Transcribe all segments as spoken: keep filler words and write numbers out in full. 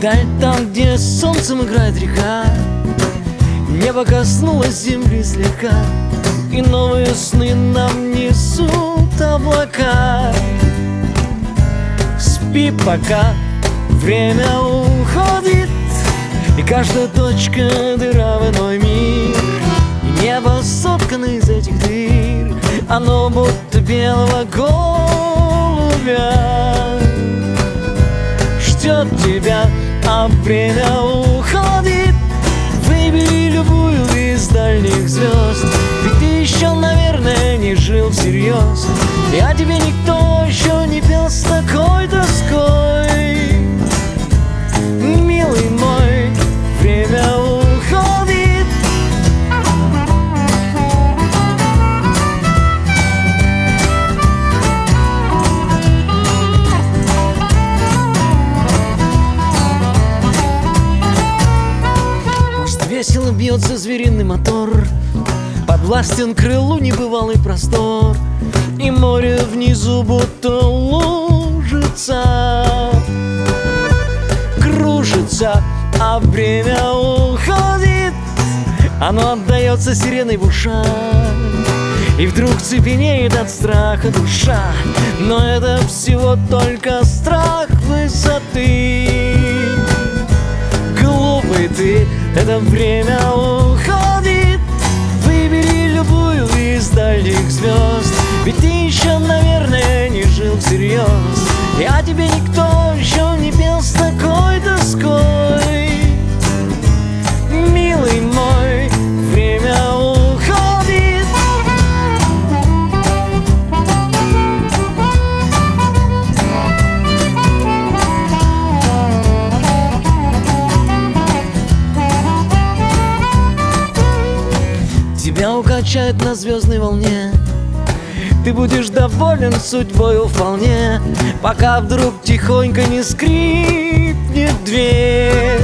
Даль там, где солнцем играет река, небо коснулось земли слегка, и новые сны нам несут облака. Спи пока, время уходит, и каждая точка дыра в иной мир. И небо соткано из этих дыр, оно будто белого голубя. Ждет тебя, а время уходит. Выбери любую из дальних звезд, ведь ты еще, наверное, не жил всерьез, и о тебе никто еще не пел с такой тоской. Милый мой, время уходит. Пусть весело бьется звериный мотор, подвластен крылу небывалый простор, и море внизу будто лужица, кружится, а время уходит. Оно отдается сиреной в ушах, и вдруг цепенеет от страха душа. Но это всего только страх высоты. Глупый ты, это время уходит. Выбери любую из дальних звезд, ведь ты еще, наверное, не жил всерьез, и о тебе никто еще не пел с такой тоской. Милый мой, время уходит. Тебя укачает на звездной волне, ты будешь доволен судьбою вполне, пока вдруг тихонько не скрипнет дверь.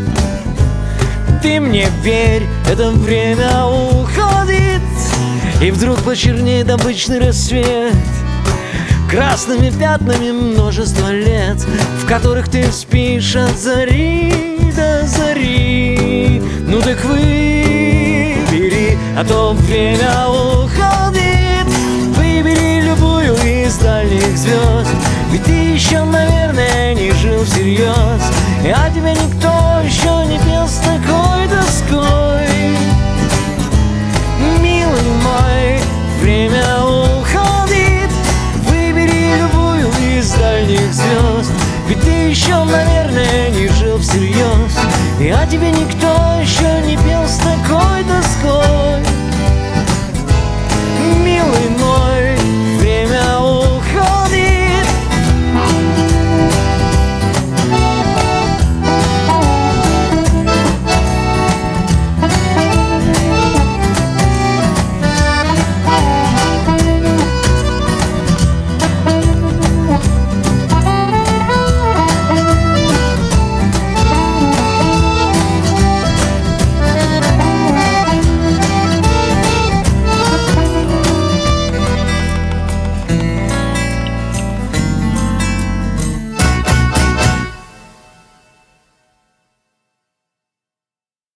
Ты мне верь, это время уходит, и вдруг почернеет обычный рассвет красными пятнами множество лет, в которых ты спишь от зари до зари. Ну так выбери, а то время уходит. Выбери любую из дальних звезд, ведь ты еще, наверное, не жил всерьез, и о тебе никто еще не пел с такой тоской. Милый мой, время уходит. Выбери любую из дальних звезд, ведь ты еще, наверное, не жил всерьез, и о тебе никто